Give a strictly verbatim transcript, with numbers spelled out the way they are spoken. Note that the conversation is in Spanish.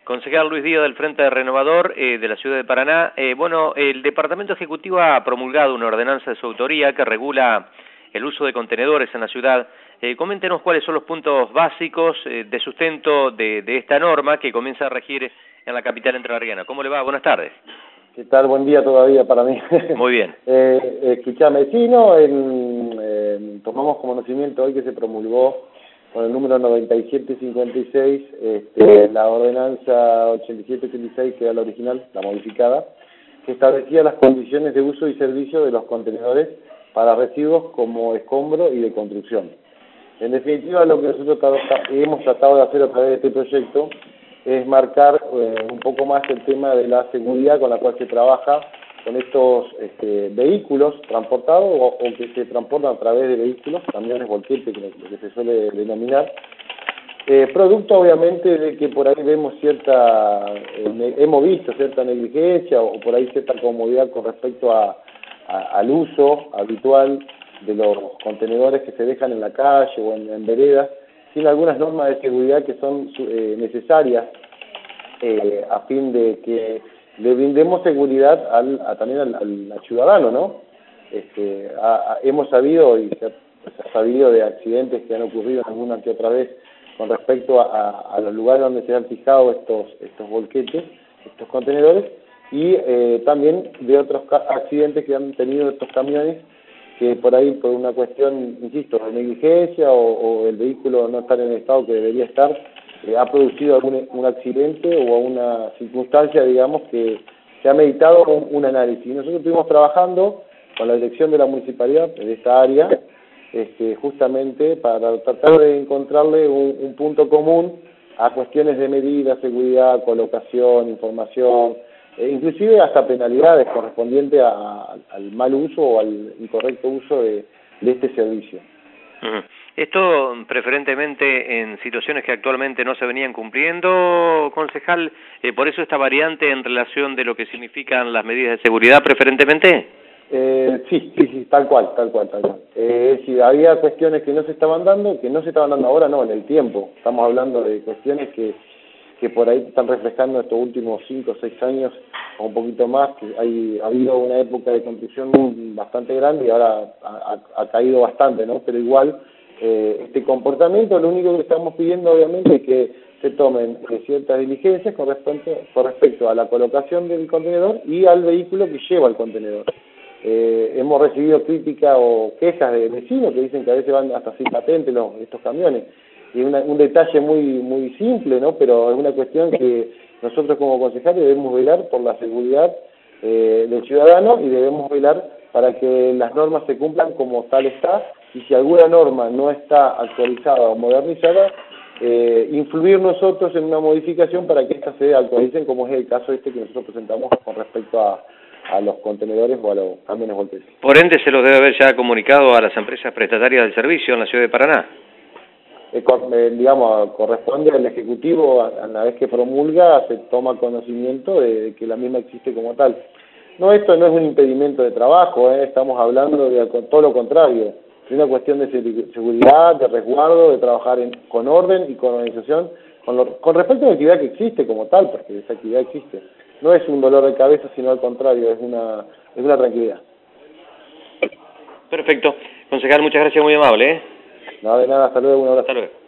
Concejal Luis Díaz del Frente Renovador eh, de la Ciudad de Paraná. Eh, bueno, el Departamento Ejecutivo ha promulgado una ordenanza de su autoría que regula el uso de contenedores en la ciudad. Eh, coméntenos cuáles son los puntos básicos eh, de sustento de, de esta norma que comienza a regir en la capital entrerriana. ¿Cómo le va? Buenas tardes. ¿Qué tal? Buen día todavía para mí. Muy bien. eh, escuchame, sí, no, en, eh, tomamos conocimiento hoy que se promulgó con el número noventa y siete cincuenta y seis, este, la ordenanza ochenta y siete ochenta y seis, que era la original, la modificada, que establecía las condiciones de uso y servicio de los contenedores para residuos como escombro y de construcción. En definitiva, lo que nosotros hemos tratado de hacer a través de este proyecto es marcar eh, un poco más el tema de la seguridad con la cual se trabaja con estos este, vehículos transportados o, o que se transportan a través de vehículos, camiones volquete, que, lo que se suele denominar, eh, producto obviamente de que por ahí vemos cierta, eh, hemos visto cierta negligencia o por ahí cierta comodidad con respecto a, a, al uso habitual de los contenedores que se dejan en la calle o en, en veredas, sin algunas normas de seguridad que son eh, necesarias eh, a fin de que le brindemos seguridad al, a, también al, al, al ciudadano, ¿no? Este, a, a, hemos sabido y se ha, se ha sabido de accidentes que han ocurrido alguna que otra vez con respecto a, a, a los lugares donde se han fijado estos, estos volquetes, estos contenedores, y eh, también de otros accidentes que han tenido estos camiones que por ahí por una cuestión, insisto, de negligencia o, o el vehículo no estar en el estado que debería estar, eh, ha producido algún un accidente o una circunstancia, digamos, que se ha meditado un, un análisis. Nosotros estuvimos trabajando con la dirección de la municipalidad de esta área, este, justamente para tratar de encontrarle un, un punto común a cuestiones de medida, seguridad, colocación, información, e inclusive hasta penalidades correspondientes a, a, al mal uso o al incorrecto uso de, de este servicio. Uh-huh. Esto preferentemente en situaciones que actualmente no se venían cumpliendo, concejal, eh, por eso esta variante en relación de lo que significan las medidas de seguridad preferentemente. Eh, sí, sí, sí, tal cual, tal cual, tal cual. Eh, es decir, había cuestiones que no se estaban dando, que no se estaban dando ahora, no, en el tiempo. Estamos hablando de cuestiones que que por ahí están reflejando estos últimos cinco o seis años o un poquito más, que hay, ha habido una época de construcción bastante grande y ahora ha, ha, ha caído bastante, ¿no? Pero igual, eh, este comportamiento, lo único que estamos pidiendo obviamente es que se tomen eh, ciertas diligencias con respecto, con respecto a la colocación del contenedor y al vehículo que lleva el contenedor. Eh, hemos recibido críticas o quejas de vecinos que dicen que a veces van hasta sin patente los, estos camiones. Y una, un detalle muy muy simple, ¿no? Pero es una cuestión que nosotros como concejales debemos velar por la seguridad eh, del ciudadano y debemos velar para que las normas se cumplan como tal está, y si alguna norma no está actualizada o modernizada, eh, influir nosotros en una modificación para que éstas se actualicen, como es el caso este que nosotros presentamos con respecto a, a los contenedores o a los camiones volquetes. Por ende, se los debe haber ya comunicado a las empresas prestatarias del servicio en la ciudad de Paraná. Eh, eh, digamos, corresponde al Ejecutivo, a, a la vez que promulga, se toma conocimiento de, de que la misma existe como tal. No, esto no es un impedimento de trabajo, ¿eh? Estamos hablando de todo lo contrario, es una cuestión de seguridad, de resguardo, de trabajar en, con orden y con organización, con, lo, con respecto a la actividad que existe como tal, porque esa actividad existe. No es un dolor de cabeza, sino al contrario, es una, es una tranquilidad. Perfecto. Concejal, muchas gracias, muy amable, ¿eh? No, de nada, hasta luego, un abrazo. Hasta luego.